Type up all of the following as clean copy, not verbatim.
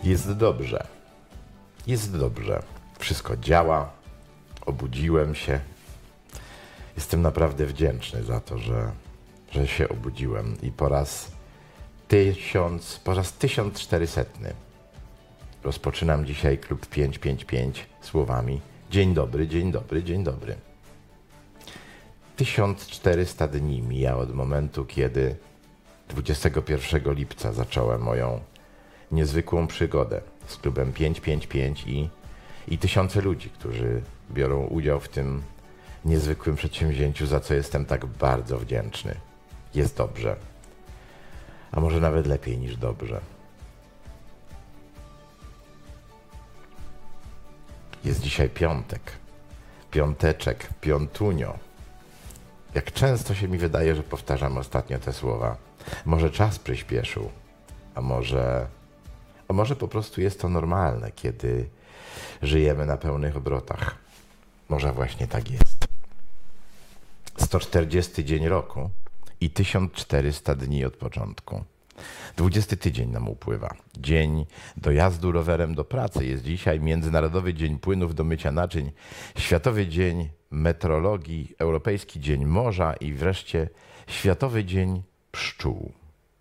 Jest dobrze. Jest dobrze. Wszystko działa. Obudziłem się. Jestem naprawdę wdzięczny za to, że się obudziłem i po raz 1400 rozpoczynam dzisiaj klub 555 słowami dzień dobry, dzień dobry, dzień dobry. 1400 dni mija od momentu, kiedy 21 lipca zacząłem moją niezwykłą przygodę z klubem 555 i tysiące ludzi, którzy biorą udział w tym niezwykłym przedsięwzięciu, za co jestem tak bardzo wdzięczny. Jest dobrze. A może nawet lepiej niż dobrze. Jest dzisiaj piątek. Piąteczek, piątunio. Jak często się mi wydaje, że powtarzam ostatnio te słowa. Może czas przyspieszył, a może po prostu jest to normalne, kiedy żyjemy na pełnych obrotach. Może właśnie tak jest. 140 dzień roku i 1400 dni od początku. 20 tydzień nam upływa. Dzień dojazdu rowerem do pracy jest dzisiaj, Międzynarodowy Dzień Płynów do mycia naczyń, Światowy Dzień Metrologii, Europejski Dzień Morza i wreszcie Światowy Dzień Pszczół.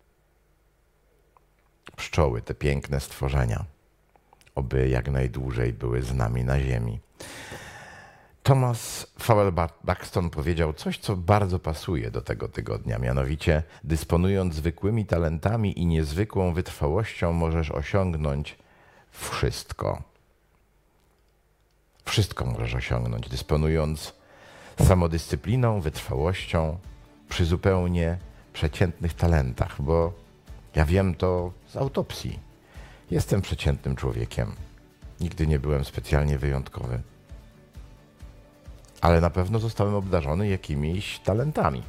Pszczoły, te piękne stworzenia, oby jak najdłużej były z nami na ziemi. Thomas Fowell Buxton powiedział coś, co bardzo pasuje do tego tygodnia, mianowicie dysponując zwykłymi talentami i niezwykłą wytrwałością możesz osiągnąć wszystko. Wszystko możesz osiągnąć, dysponując samodyscypliną, wytrwałością przy zupełnie przeciętnych talentach, bo ja wiem to z autopsji. Jestem przeciętnym człowiekiem. Nigdy nie byłem specjalnie wyjątkowy. Ale na pewno zostałem obdarzony jakimiś talentami,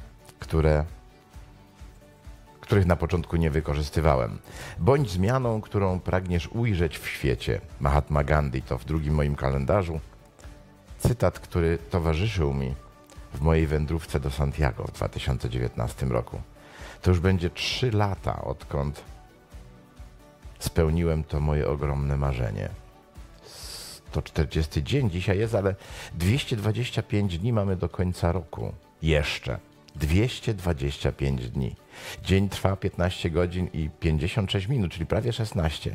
których na początku nie wykorzystywałem. Bądź zmianą, którą pragniesz ujrzeć w świecie. Mahatma Gandhi to w drugim moim kalendarzu. Cytat, który towarzyszył mi w mojej wędrówce do Santiago w 2019 roku. To już będzie 3 lata, odkąd spełniłem to moje ogromne marzenie. 140 dzień dzisiaj jest, ale 225 dni mamy do końca roku. Jeszcze 225 dni. Dzień trwa 15 godzin i 56 minut, czyli prawie 16.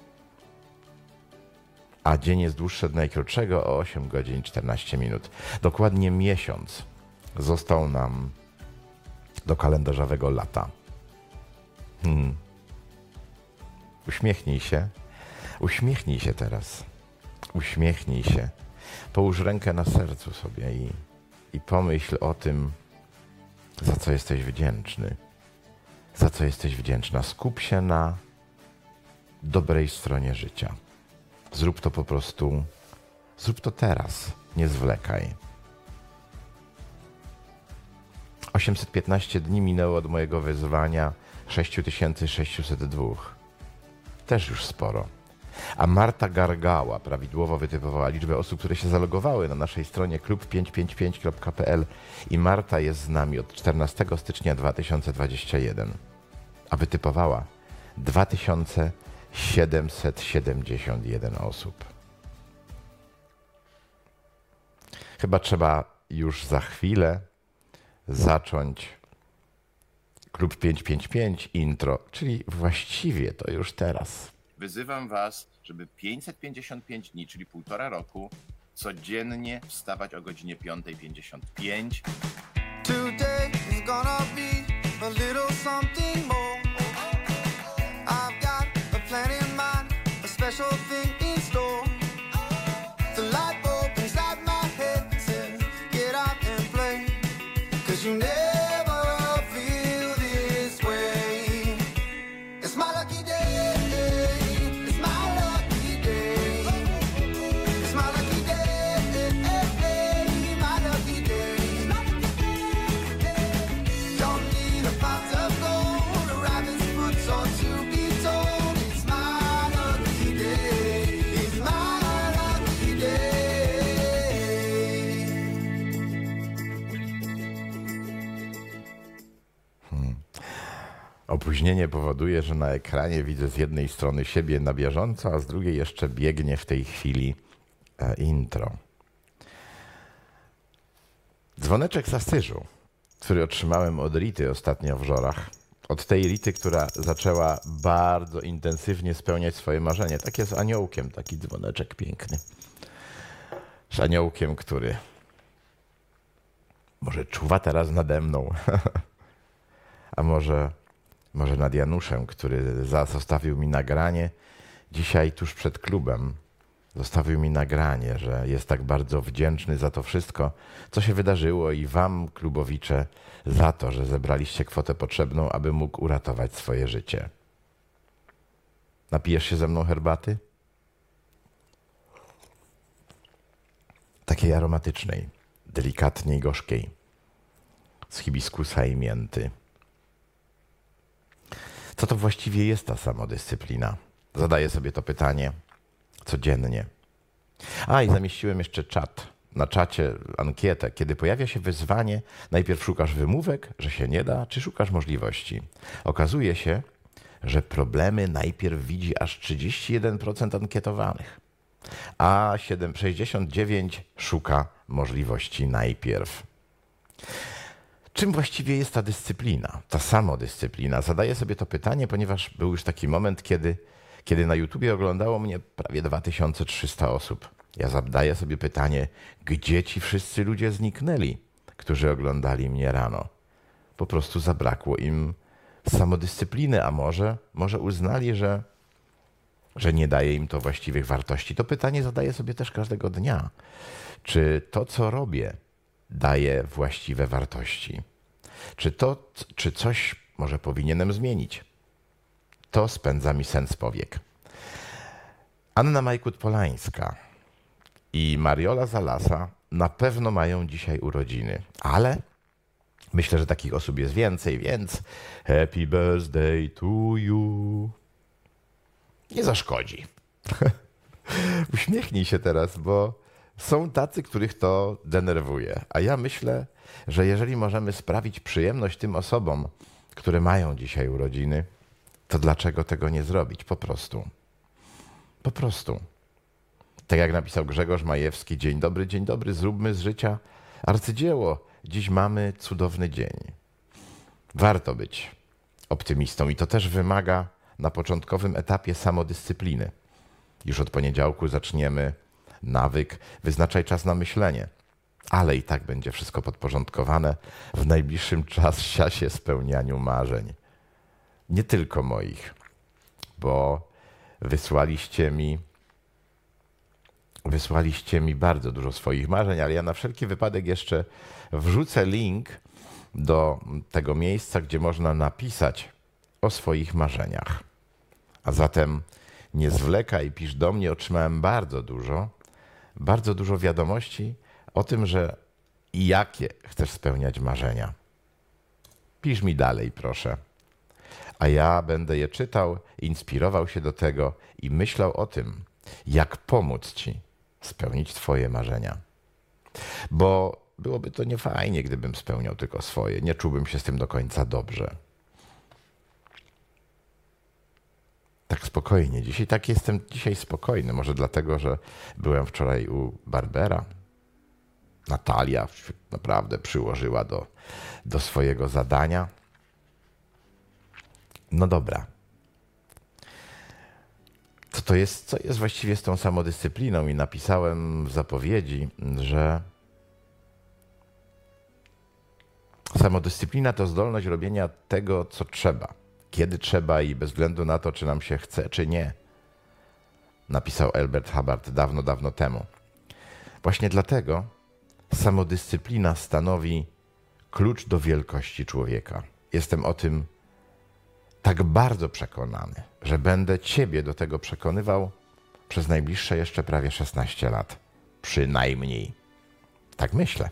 A dzień jest dłuższy od najkrótszego o 8 godzin i 14 minut. Dokładnie miesiąc został nam do kalendarzowego lata. Uśmiechnij się. Uśmiechnij się teraz. Uśmiechnij się. Połóż rękę na sercu sobie i pomyśl o tym, za co jesteś wdzięczny. Za co jesteś wdzięczna. Skup się na dobrej stronie życia. Zrób to po prostu, zrób to teraz. Nie zwlekaj. 815 dni minęło od mojego wyzwania, 6602. Też już sporo. A Marta Gargała prawidłowo wytypowała liczbę osób, które się zalogowały na naszej stronie klub555.pl i Marta jest z nami od 14 stycznia 2021, a wytypowała 2771 osób. Chyba trzeba już za chwilę zacząć klub 555 intro, czyli właściwie to już teraz. Wyzywam was, żeby 555 dni, czyli 1,5 roku, codziennie wstawać o godzinie 5:55. Today is gonna be a little something more. I've got a plan in mind, a special thing in store. The light bulb inside my head says, get out and play, 'cause you never feel this way. It's my lucky day. It's my lucky day. It's my lucky day. My lucky day. Don't need a pot of gold, a rabbit's foot or to be told. It's my lucky day. Opóźnienie powoduje, że na ekranie widzę z jednej strony siebie na bieżąco, a z drugiej jeszcze biegnie w tej chwili intro. Dzwoneczek z asyżu, który otrzymałem od Rity ostatnio w Żorach. Od tej Rity, która zaczęła bardzo intensywnie spełniać swoje marzenie. Takie z aniołkiem, taki dzwoneczek piękny. Z aniołkiem, który może czuwa teraz nade mną, a może nad Januszem, który zostawił mi nagranie dzisiaj tuż przed klubem. Zostawił mi nagranie, że jest tak bardzo wdzięczny za to wszystko, co się wydarzyło i wam, klubowicze, za to, że zebraliście kwotę potrzebną, aby mógł uratować swoje życie. Napijesz się ze mną herbaty? Takiej aromatycznej, delikatniej gorzkiej, z hibiskusa i mięty. Co to właściwie jest ta samodyscyplina? Zadaję sobie to pytanie codziennie. I zamieściłem jeszcze czat. Na czacie ankietę. Kiedy pojawia się wyzwanie, najpierw szukasz wymówek, że się nie da, czy szukasz możliwości? Okazuje się, że problemy najpierw widzi aż 31% ankietowanych, a 69% szuka możliwości najpierw. Czym właściwie jest ta dyscyplina, ta samodyscyplina? Zadaję sobie to pytanie, ponieważ był już taki moment, kiedy na YouTubie oglądało mnie prawie 2300 osób. Ja zadaję sobie pytanie, gdzie ci wszyscy ludzie zniknęli, którzy oglądali mnie rano? Po prostu zabrakło im samodyscypliny, a może uznali, że nie daje im to właściwych wartości. To pytanie zadaję sobie też każdego dnia. Czy to, co robię, daje właściwe wartości? Czy coś może powinienem zmienić? To spędza mi sen z powiek. Anna Majkut-Polańska i Mariola Zalasa na pewno mają dzisiaj urodziny, ale myślę, że takich osób jest więcej, więc happy birthday to you. Nie zaszkodzi. Uśmiechnij się teraz, bo są tacy, których to denerwuje. A ja myślę, że jeżeli możemy sprawić przyjemność tym osobom, które mają dzisiaj urodziny, to dlaczego tego nie zrobić? Po prostu. Po prostu. Tak jak napisał Grzegorz Majewski, dzień dobry, zróbmy z życia arcydzieło. Dziś mamy cudowny dzień. Warto być optymistą i to też wymaga na początkowym etapie samodyscypliny. Już od poniedziałku zaczniemy nawyk, wyznaczaj czas na myślenie. Ale i tak będzie wszystko podporządkowane w najbliższym czasie spełnianiu marzeń. Nie tylko moich, bo wysłaliście mi bardzo dużo swoich marzeń, ale ja na wszelki wypadek jeszcze wrzucę link do tego miejsca, gdzie można napisać o swoich marzeniach. A zatem nie zwlekaj, pisz do mnie. Otrzymałem bardzo dużo wiadomości o tym, że i jakie chcesz spełniać marzenia. Pisz mi dalej, proszę. A ja będę je czytał, inspirował się do tego i myślał o tym, jak pomóc ci spełnić twoje marzenia. Bo byłoby to niefajnie, gdybym spełniał tylko swoje. Nie czułbym się z tym do końca dobrze. Tak spokojnie. Jestem dzisiaj spokojny. Może dlatego, że byłem wczoraj u barbera. Natalia naprawdę przyłożyła do swojego zadania. No dobra. Co jest właściwie z tą samodyscypliną? I napisałem w zapowiedzi, że samodyscyplina to zdolność robienia tego, co trzeba, kiedy trzeba i bez względu na to, czy nam się chce, czy nie. Napisał Albert Hubbard dawno temu. Właśnie dlatego samodyscyplina stanowi klucz do wielkości człowieka. Jestem o tym tak bardzo przekonany, że będę ciebie do tego przekonywał przez najbliższe jeszcze prawie 16 lat. Przynajmniej. Tak myślę.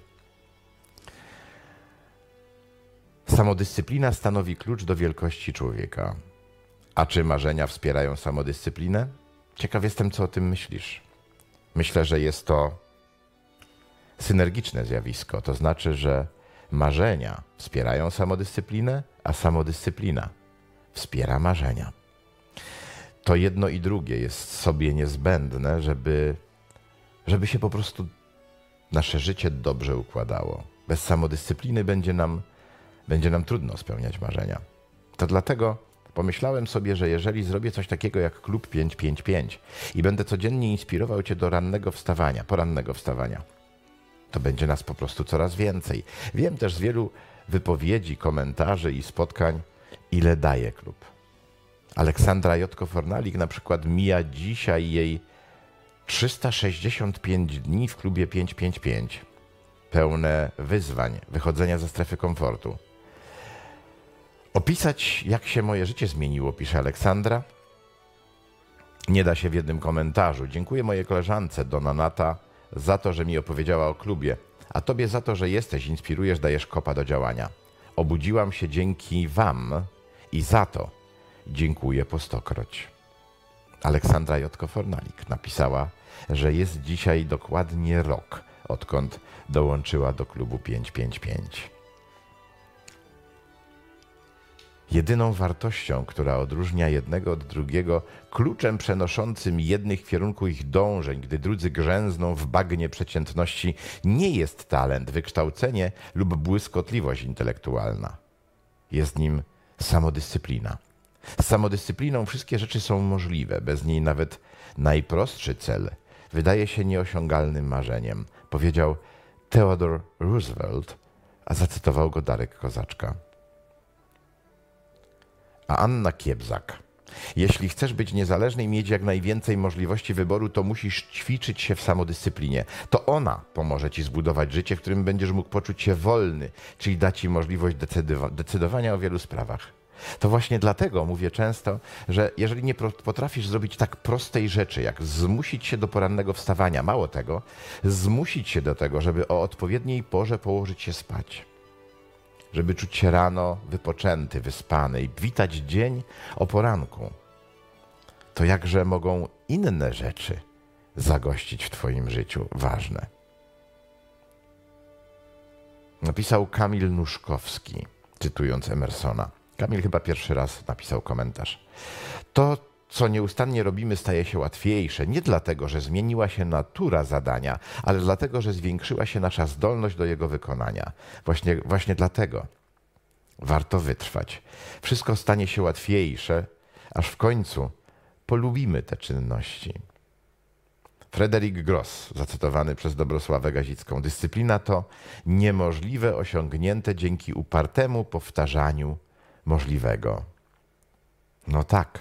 Samodyscyplina stanowi klucz do wielkości człowieka. A czy marzenia wspierają samodyscyplinę? Ciekaw jestem, co o tym myślisz. Myślę, że jest to synergiczne zjawisko. To znaczy, że marzenia wspierają samodyscyplinę, a samodyscyplina wspiera marzenia. To jedno i drugie jest sobie niezbędne, żeby się po prostu nasze życie dobrze układało. Bez samodyscypliny będzie nam trudno spełniać marzenia. To dlatego pomyślałem sobie, że jeżeli zrobię coś takiego jak Klub 555 i będę codziennie inspirował Cię do porannego wstawania, to będzie nas po prostu coraz więcej. Wiem też z wielu wypowiedzi, komentarzy i spotkań, ile daje klub. Aleksandra Jotko-Fornalik na przykład mija dzisiaj jej 365 dni w klubie 555. Pełne wyzwań, wychodzenia ze strefy komfortu. Opisać, jak się moje życie zmieniło, pisze Aleksandra, nie da się w jednym komentarzu. Dziękuję mojej koleżance Donna Nata za to, że mi opowiedziała o klubie, a Tobie za to, że jesteś, inspirujesz, dajesz kopa do działania. Obudziłam się dzięki Wam i za to dziękuję po 100-kroć. Aleksandra Jotko-Fornalik napisała, że jest dzisiaj dokładnie rok, odkąd dołączyła do klubu 555. Jedyną wartością, która odróżnia jednego od drugiego, kluczem przenoszącym jednych w kierunku ich dążeń, gdy drudzy grzęzną w bagnie przeciętności, nie jest talent, wykształcenie lub błyskotliwość intelektualna. Jest nim samodyscyplina. Z samodyscypliną wszystkie rzeczy są możliwe, bez niej nawet najprostszy cel wydaje się nieosiągalnym marzeniem, powiedział Theodore Roosevelt, a zacytował go Darek Kozaczka. A Anna Kiebzak. Jeśli chcesz być niezależny i mieć jak najwięcej możliwości wyboru, to musisz ćwiczyć się w samodyscyplinie. To ona pomoże Ci zbudować życie, w którym będziesz mógł poczuć się wolny, czyli da Ci możliwość decydowania o wielu sprawach. To właśnie dlatego mówię często, że jeżeli nie potrafisz zrobić tak prostej rzeczy, jak zmusić się do porannego wstawania, mało tego, zmusić się do tego, żeby o odpowiedniej porze położyć się spać, żeby czuć się rano wypoczęty, wyspany i witać dzień o poranku, to jakże mogą inne rzeczy zagościć w Twoim życiu ważne. Napisał Kamil Nuszkowski, cytując Emersona. Kamil chyba pierwszy raz napisał komentarz. To, co nieustannie robimy, staje się łatwiejsze. Nie dlatego, że zmieniła się natura zadania, ale dlatego, że zwiększyła się nasza zdolność do jego wykonania. Właśnie dlatego warto wytrwać. Wszystko stanie się łatwiejsze, aż w końcu polubimy te czynności. Fryderyk Gross, zacytowany przez Dobrosławę Gazicką. Dyscyplina to niemożliwe osiągnięte dzięki upartemu powtarzaniu możliwego. No tak.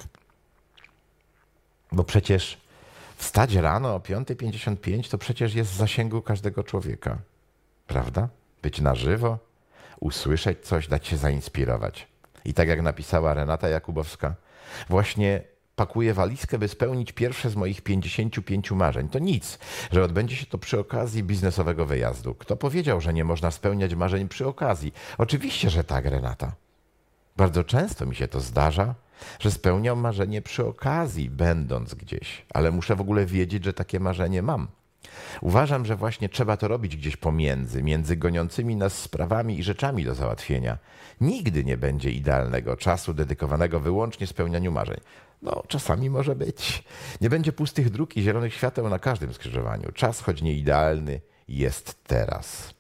Bo przecież wstać rano o 5:55 to przecież jest w zasięgu każdego człowieka. Prawda? Być na żywo, usłyszeć coś, dać się zainspirować. I tak jak napisała Renata Jakubowska, właśnie pakuję walizkę, by spełnić pierwsze z moich 55 marzeń. To nic, że odbędzie się to przy okazji biznesowego wyjazdu. Kto powiedział, że nie można spełniać marzeń przy okazji? Oczywiście, że tak, Renata. Bardzo często mi się to zdarza, że spełniam marzenie przy okazji, będąc gdzieś, ale muszę w ogóle wiedzieć, że takie marzenie mam. Uważam, że właśnie trzeba to robić gdzieś między goniącymi nas sprawami i rzeczami do załatwienia. Nigdy nie będzie idealnego czasu dedykowanego wyłącznie spełnianiu marzeń. No, czasami może być. Nie będzie pustych dróg i zielonych świateł na każdym skrzyżowaniu. Czas, choć nie idealny, jest teraz.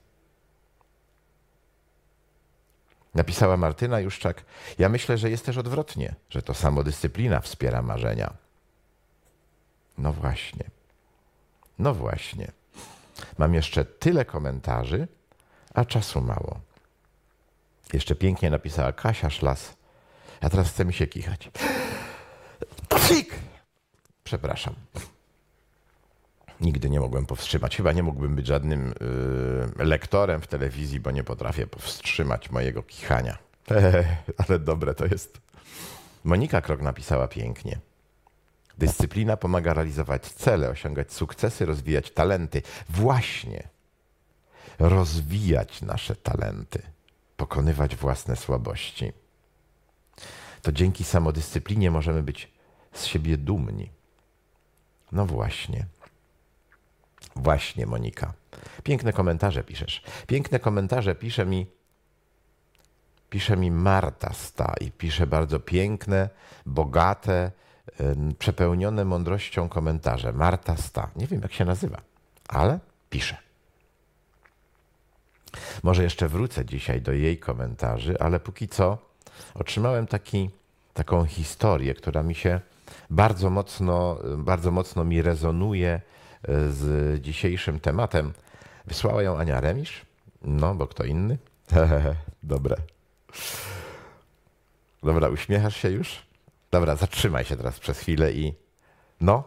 Napisała Martyna Juszczak. Ja myślę, że jest też odwrotnie, że to samodyscyplina wspiera marzenia. No właśnie. No właśnie. Mam jeszcze tyle komentarzy, a czasu mało. Jeszcze pięknie napisała Kasia Szlas. A teraz chce mi się kichać. Psik! Przepraszam. Nigdy nie mogłem powstrzymać. Chyba nie mógłbym być żadnym lektorem w telewizji, bo nie potrafię powstrzymać mojego kichania. Ale dobre to jest. Monika Krok napisała pięknie. Dyscyplina pomaga realizować cele, osiągać sukcesy, rozwijać talenty. Właśnie. Rozwijać nasze talenty. Pokonywać własne słabości. To dzięki samodyscyplinie możemy być z siebie dumni. No właśnie. Właśnie, Monika. Piękne komentarze piszesz. Piękne komentarze pisze mi pisze mi Marta Sta i pisze bardzo piękne, bogate, przepełnione mądrością komentarze. Marta Sta. Nie wiem, jak się nazywa, ale pisze. Może jeszcze wrócę dzisiaj do jej komentarzy, ale póki co otrzymałem taką historię, która mi się bardzo mocno mi rezonuje z dzisiejszym tematem. Wysłała ją Ania Remisz, no bo kto inny? Dobre. Dobra, uśmiechasz się już? Dobra, zatrzymaj się teraz przez chwilę i no.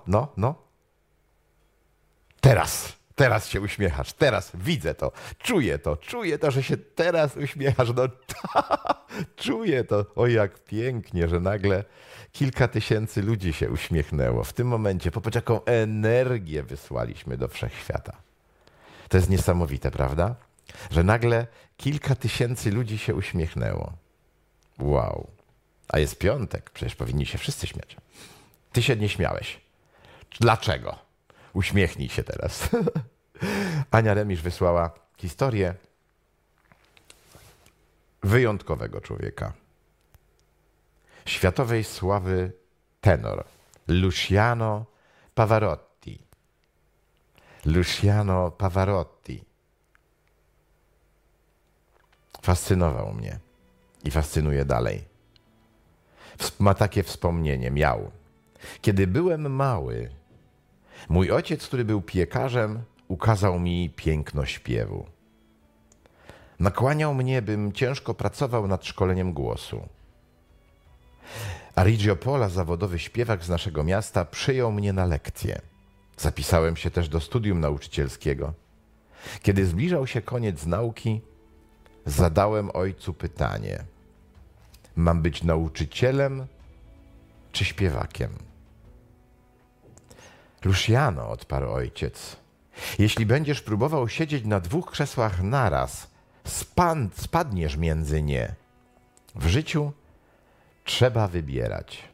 Teraz się uśmiechasz, teraz widzę to, czuję to, że się teraz uśmiechasz, no czuję to. O, jak pięknie, że nagle kilka tysięcy ludzi się uśmiechnęło. W tym momencie, popatrz, jaką energię wysłaliśmy do wszechświata. To jest niesamowite, prawda? Że nagle kilka tysięcy ludzi się uśmiechnęło. Wow. A jest piątek, przecież powinni się wszyscy śmiać. Ty się nie śmiałeś. Dlaczego? Uśmiechnij się teraz. Ania Remisz wysłała historię wyjątkowego człowieka. Światowej sławy tenor Luciano Pavarotti. Luciano Pavarotti. Fascynował mnie i fascynuje dalej. Ma takie wspomnienie, miał. Kiedy byłem mały, mój ojciec, który był piekarzem, ukazał mi piękno śpiewu. Nakłaniał mnie, bym ciężko pracował nad szkoleniem głosu. Arigio Pola, zawodowy śpiewak z naszego miasta, przyjął mnie na lekcje. Zapisałem się też do studium nauczycielskiego. Kiedy zbliżał się koniec nauki, zadałem ojcu pytanie: mam być nauczycielem czy śpiewakiem? Luciano, odparł ojciec, jeśli będziesz próbował siedzieć na 2 krzesłach naraz, spadniesz między nie. W życiu trzeba wybierać.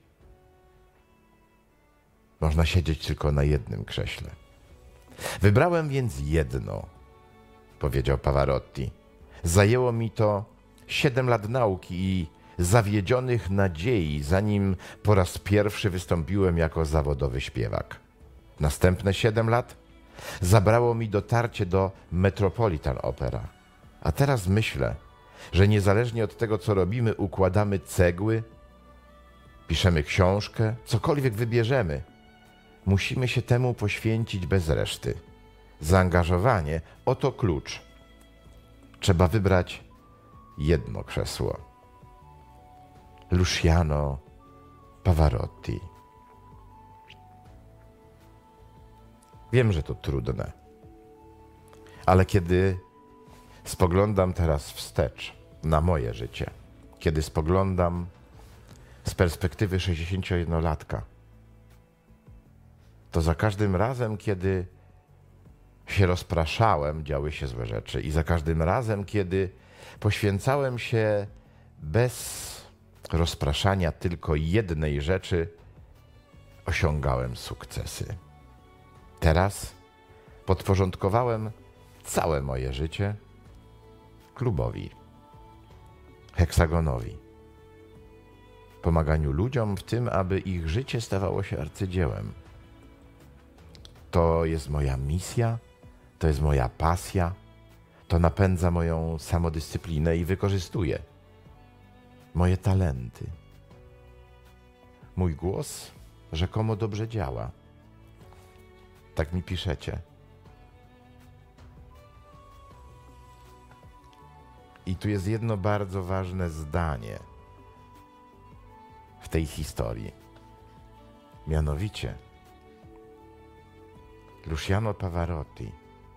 Można siedzieć tylko na jednym krześle. Wybrałem więc jedno, powiedział Pavarotti. Zajęło mi to 7 lat nauki i zawiedzionych nadziei, zanim po raz pierwszy wystąpiłem jako zawodowy śpiewak. Następne 7 lat zabrało mi dotarcie do Metropolitan Opera. A teraz myślę, że niezależnie od tego, co robimy, układamy cegły, piszemy książkę, cokolwiek wybierzemy, musimy się temu poświęcić bez reszty. Zaangażowanie, oto klucz. Trzeba wybrać jedno krzesło. Luciano Pavarotti. Wiem, że to trudne, ale kiedy spoglądam teraz wstecz na moje życie, kiedy spoglądam z perspektywy 61-latka, to za każdym razem, kiedy się rozpraszałem, działy się złe rzeczy i za każdym razem, kiedy poświęcałem się bez rozpraszania tylko jednej rzeczy, osiągałem sukcesy. Teraz podporządkowałem całe moje życie klubowi, Heksagonowi, pomaganiu ludziom w tym, aby ich życie stawało się arcydziełem. To jest moja misja, to jest moja pasja, to napędza moją samodyscyplinę i wykorzystuje moje talenty. Mój głos rzekomo dobrze działa. Tak mi piszecie. I tu jest jedno bardzo ważne zdanie w tej historii. Mianowicie Luciano Pavarotti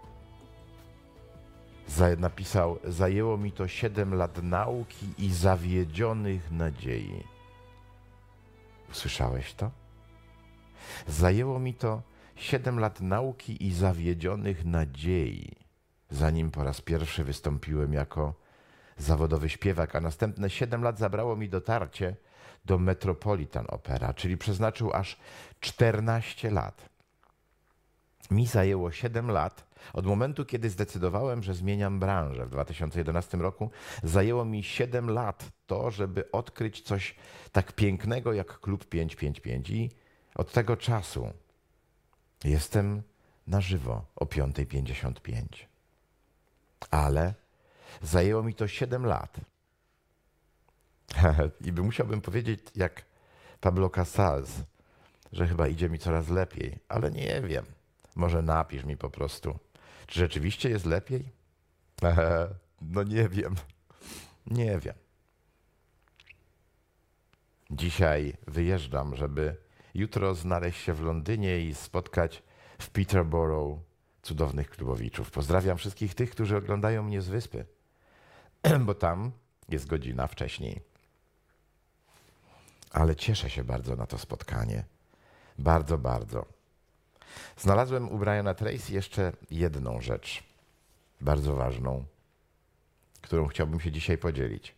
napisał: zajęło mi to 7 lat nauki i zawiedzionych nadziei. Usłyszałeś to? Zajęło mi to 7 lat nauki i zawiedzionych nadziei, zanim po raz pierwszy wystąpiłem jako zawodowy śpiewak, a następne 7 lat zabrało mi dotarcie do Metropolitan Opera, czyli przeznaczył aż 14 lat Mi zajęło 7 lat. Od momentu, kiedy zdecydowałem, że zmieniam branżę w 2011 roku, zajęło mi 7 lat to, żeby odkryć coś tak pięknego jak Klub 555. I od tego czasu jestem na żywo o 5:55. Ale zajęło mi to 7 lat. I musiałbym powiedzieć, jak Pablo Casals, że chyba idzie mi coraz lepiej, ale nie wiem. Może napisz mi po prostu, czy rzeczywiście jest lepiej? No nie wiem. Nie wiem. Dzisiaj wyjeżdżam, żeby jutro znaleźć się w Londynie i spotkać w Peterborough cudownych klubowiczów. Pozdrawiam wszystkich tych, którzy oglądają mnie z wyspy, bo tam jest godzina wcześniej. Ale cieszę się bardzo na to spotkanie. Bardzo, bardzo. Znalazłem u Briana Tracy jeszcze jedną rzecz, bardzo ważną, którą chciałbym się dzisiaj podzielić.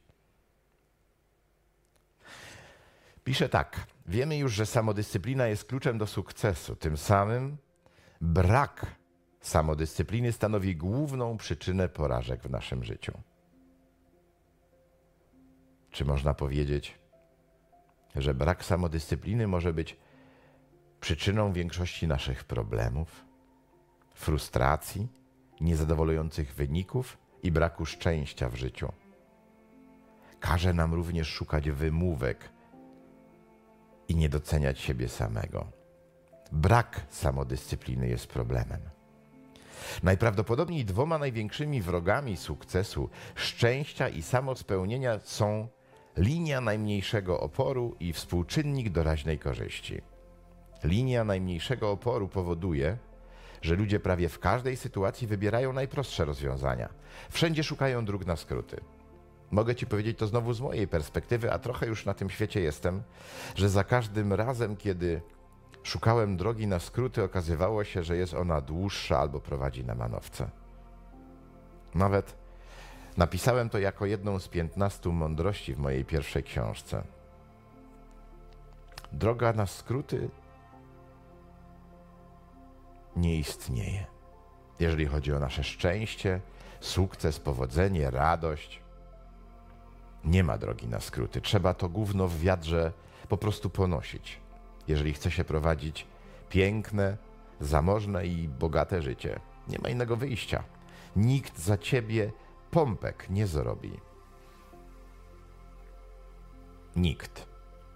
Pisze tak. Wiemy już, że samodyscyplina jest kluczem do sukcesu. Tym samym brak samodyscypliny stanowi główną przyczynę porażek w naszym życiu. Czy można powiedzieć, że brak samodyscypliny może być przyczyną większości naszych problemów, frustracji, niezadowalających wyników i braku szczęścia w życiu? Każe nam również szukać wymówek i nie doceniać siebie samego. Brak samodyscypliny jest problemem. Najprawdopodobniej 2 największymi wrogami sukcesu, szczęścia i samospełnienia są linia najmniejszego oporu i współczynnik doraźnej korzyści. Linia najmniejszego oporu powoduje, że ludzie prawie w każdej sytuacji wybierają najprostsze rozwiązania. Wszędzie szukają dróg na skróty. Mogę ci powiedzieć to znowu z mojej perspektywy, a trochę już na tym świecie jestem, że za każdym razem, kiedy szukałem drogi na skróty, okazywało się, że jest ona dłuższa albo prowadzi na manowce. Nawet napisałem to jako jedną z 15 mądrości w mojej pierwszej książce. Droga na skróty nie istnieje. Jeżeli chodzi o nasze szczęście, sukces, powodzenie, radość, nie ma drogi na skróty. Trzeba to gówno w wiadrze po prostu ponosić, jeżeli chce się prowadzić piękne, zamożne i bogate życie. Nie ma innego wyjścia. Nikt za ciebie pompek nie zrobi. Nikt.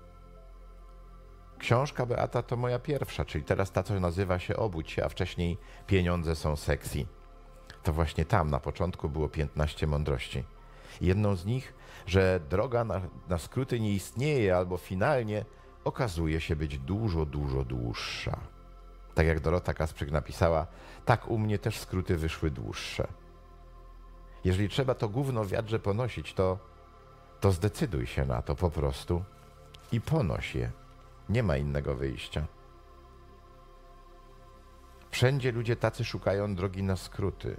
Książka Beata to moja pierwsza, czyli teraz ta, co nazywa się Obudź się, a wcześniej Pieniądze są sexy. To właśnie tam na początku było 15 mądrości. Jedną z nich, że droga na skróty nie istnieje albo finalnie okazuje się być dużo, dużo dłuższa. Tak jak Dorota Kasprzyk napisała, tak u mnie też skróty wyszły dłuższe. Jeżeli trzeba to gówno w wiadrze ponosić, to zdecyduj się na to po prostu i ponoś je. Nie ma innego wyjścia. Wszędzie ludzie tacy szukają drogi na skróty.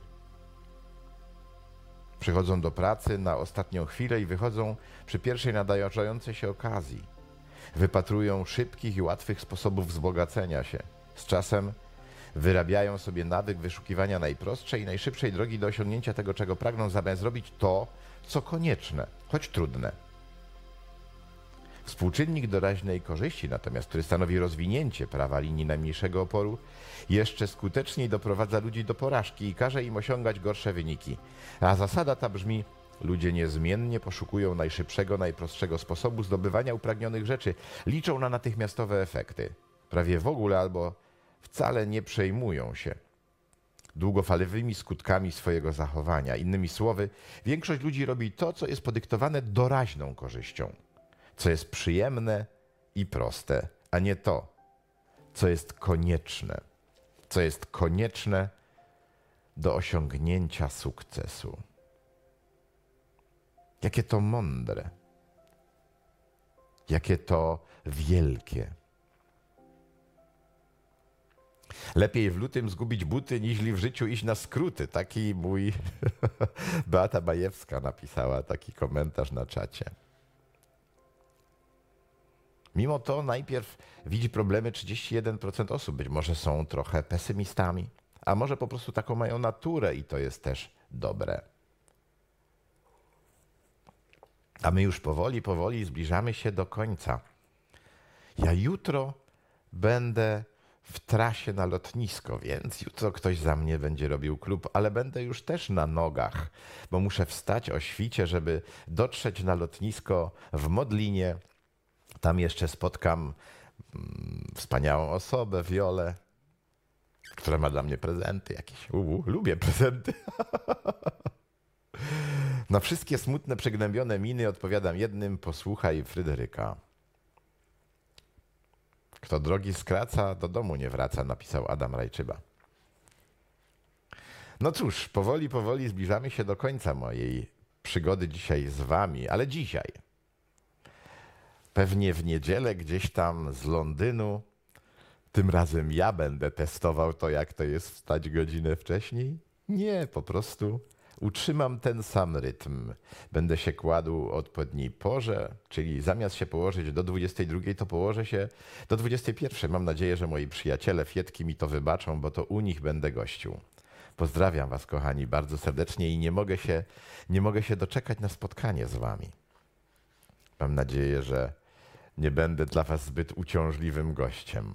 Przychodzą do pracy na ostatnią chwilę i wychodzą przy pierwszej nadarzającej się okazji. Wypatrują szybkich i łatwych sposobów wzbogacenia się. Z czasem wyrabiają sobie nawyk wyszukiwania najprostszej i najszybszej drogi do osiągnięcia tego, czego pragną, zamiast zrobić to, co konieczne, choć trudne. Współczynnik doraźnej korzyści natomiast, który stanowi rozwinięcie prawa linii najmniejszego oporu, jeszcze skuteczniej doprowadza ludzi do porażki i każe im osiągać gorsze wyniki. A zasada ta brzmi: ludzie niezmiennie poszukują najszybszego, najprostszego sposobu zdobywania upragnionych rzeczy. Liczą na natychmiastowe efekty. Prawie w ogóle albo wcale nie przejmują się długofalowymi skutkami swojego zachowania. Innymi słowy, większość ludzi robi to, co jest podyktowane doraźną korzyścią, co jest przyjemne i proste, a nie to, co jest konieczne do osiągnięcia sukcesu. Jakie to mądre, jakie to wielkie. Lepiej w lutym zgubić buty, niźli w życiu iść na skróty. Taki mój Beata Bajewska napisała taki komentarz na czacie. Mimo to najpierw widzi problemy 31% osób. Być może są trochę pesymistami, a może po prostu taką mają naturę i to jest też dobre. A my już powoli zbliżamy się do końca. Ja jutro będę w trasie na lotnisko, więc jutro ktoś za mnie będzie robił klub, ale będę już też na nogach, bo muszę wstać o świcie, żeby dotrzeć na lotnisko w Modlinie. Tam jeszcze spotkam wspaniałą osobę, Wiolę, która ma dla mnie prezenty jakieś. Lubię prezenty. Na wszystkie smutne, przygnębione miny odpowiadam jednym: posłuchaj Fryderyka. Kto drogi skraca, do domu nie wraca, napisał Adam Rajczyba. No cóż, powoli zbliżamy się do końca mojej przygody dzisiaj z wami, ale dzisiaj, pewnie w niedzielę gdzieś tam z Londynu, tym razem ja będę testował to, jak to jest wstać godzinę wcześniej. Nie, po prostu utrzymam ten sam rytm. Będę się kładł o odpowiedniej porze, czyli zamiast się położyć do 22, to położę się do 21. Mam nadzieję, że moi przyjaciele Fietki mi to wybaczą, bo to u nich będę gościł. Pozdrawiam was, kochani, bardzo serdecznie i nie mogę się doczekać na spotkanie z wami. Mam nadzieję, że nie będę dla was zbyt uciążliwym gościem.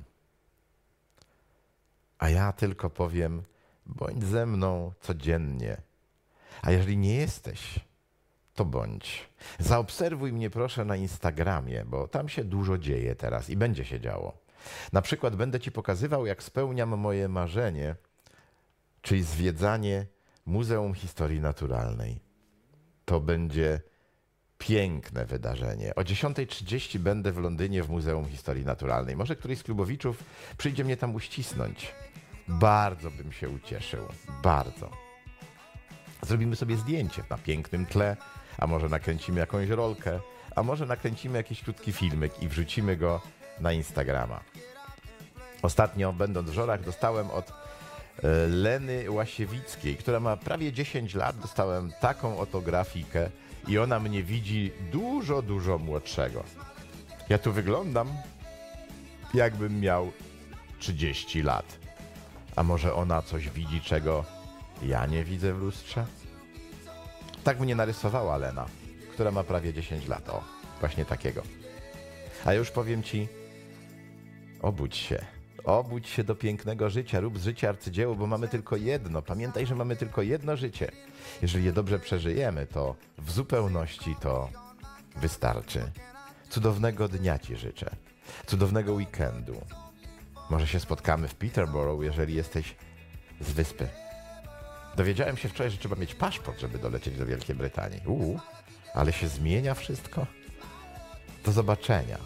A ja tylko powiem, bądź ze mną codziennie. A jeżeli nie jesteś, to bądź. Zaobserwuj mnie proszę na Instagramie, bo tam się dużo dzieje teraz i będzie się działo. Na przykład będę ci pokazywał, jak spełniam moje marzenie, czyli zwiedzanie Muzeum Historii Naturalnej. To będzie piękne wydarzenie. O 10:30 będę w Londynie w Muzeum Historii Naturalnej. Może któryś z klubowiczów przyjdzie mnie tam uścisnąć. Bardzo bym się ucieszył. Bardzo. Zrobimy sobie zdjęcie na pięknym tle, a może nakręcimy jakąś rolkę, a może nakręcimy jakiś krótki filmik i wrzucimy go na Instagrama. Ostatnio, będąc w Żorach, dostałem od Leny Łasiewickiej, która ma prawie 10 lat, dostałem taką oto grafikę i ona mnie widzi dużo młodszego. Ja tu wyglądam, jakbym miał 30 lat. A może ona coś widzi, czego ja nie widzę w lustrze? Tak mnie narysowała Lena, która ma prawie 10 lat. O, właśnie takiego. A ja już powiem ci, obudź się. Obudź się do pięknego życia, rób z życia arcydzieło, bo mamy tylko jedno. Pamiętaj, że mamy tylko jedno życie. Jeżeli je dobrze przeżyjemy, to w zupełności to wystarczy. Cudownego dnia ci życzę. Cudownego weekendu. Może się spotkamy w Peterborough, jeżeli jesteś z wyspy. Dowiedziałem się wczoraj, że trzeba mieć paszport, żeby dolecieć do Wielkiej Brytanii. Ale się zmienia wszystko. Do zobaczenia.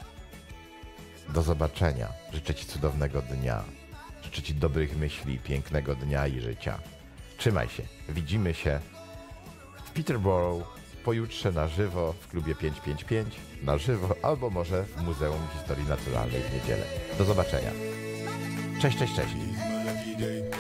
Do zobaczenia. Życzę ci cudownego dnia. Życzę ci dobrych myśli, pięknego dnia i życia. Trzymaj się. Widzimy się w Peterborough pojutrze na żywo w klubie 555, na żywo, albo może w Muzeum Historii Naturalnej w niedzielę. Do zobaczenia. Cześć.